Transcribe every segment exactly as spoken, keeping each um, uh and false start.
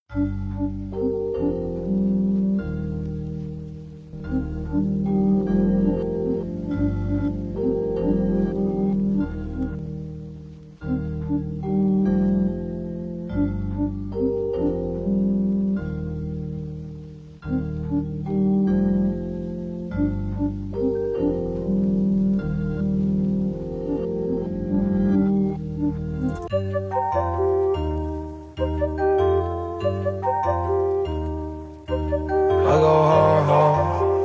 I go hard, hard.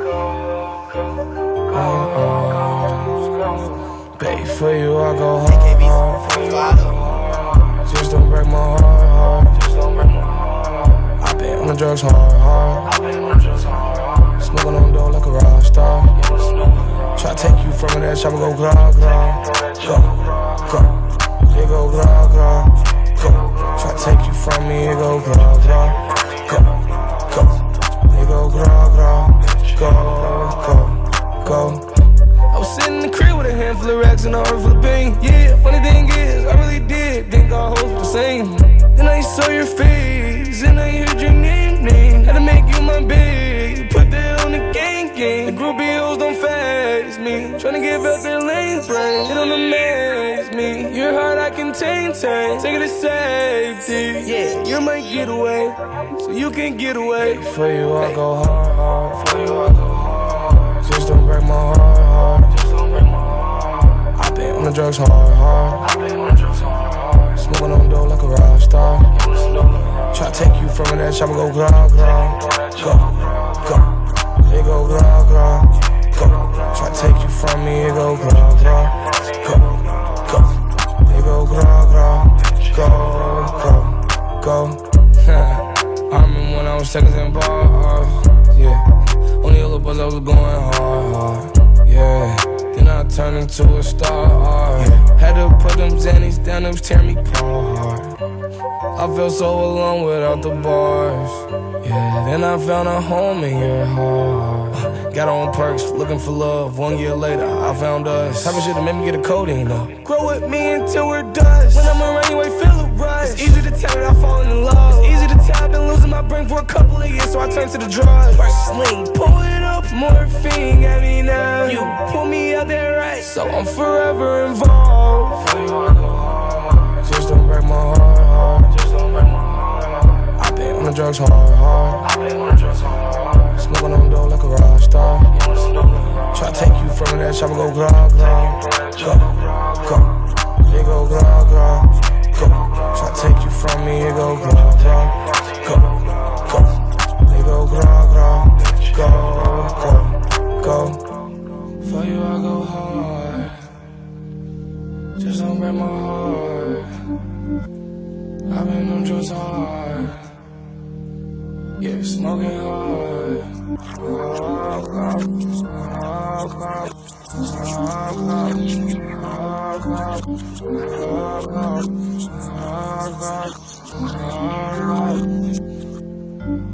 Uh, uh, Babe, for you, I go hard, hard. Just don't break my heart, heart. I been on the drugs hard, hard. Smoking on dough like a rock star. Try to take you from that chopper, go glog, glog. Go, go. It go glog, glog. Go. Try to take you from me, it go glog, glog. Go, go. Go, go, go, go, go. I was sitting in the crib with a handful of racks and a heart full of pain. Yeah, funny thing is, I really did think our hoes were the same. Then I saw your face, and I heard your name, name. Had to make you my babe, put that on the gang, gang. The groupie hoes don't faze me, tryna give out their lane brain. It don't amaze me, your heart I can tame, tame. Take it to safety, yeah, you're my getaway, so you can get away. For you I go hard, hard. For you I go hard. Just don't break my heart, heart. Just don't break my heart. I been on the drugs hard, hard. I been on the drugs hard, hard. Smoking on dough like a rock star. Try to take you from that chopper, go glog, glog. Go, go. It go glog, glog. Go. Try to take you from me, it go glog, glog. Go, go. It go glog, glog. Go, go, go. I remember when I was seconds in bars, yeah. On the yellow bus I was going hard, hard, yeah. Then I turned into a star, yeah. Had to put them Xannies down, it was tearing me apart. I felt so alone without the bars, yeah. Then I found a home in your heart. Got on perks, looking for love. One year later, I found us. Type of shit that made me get a codeine up. Grow with me until we're dust. When I'm around you, I feel a rush. It's easy to tell that I've fallen in love. It's easy to tell I've been losing my brain for a couple of years, so I turned to the drugs. Sling, pull it up, morphine got me now. You pull me out there right, so I'm forever involved. For you I go hard. Just don't break my heart, heart. Just don't break my heart, heart. I been on the drugs hard, hard. I been on the drugs hard, hard. Smoking on dough like a rock star. Try to take you from that chopper, go glog, glog. Go, go. It go glog, glog. Go. Try to take you from me, it go glog, glog. Go, go. It go glog, glog. Go, go, go. For you I go hard. Just don't break my heart. I've been on drugs hard. Yeah, smoking hard. Hard, hard, hard, hard, hard, hard, hard, hard, hard.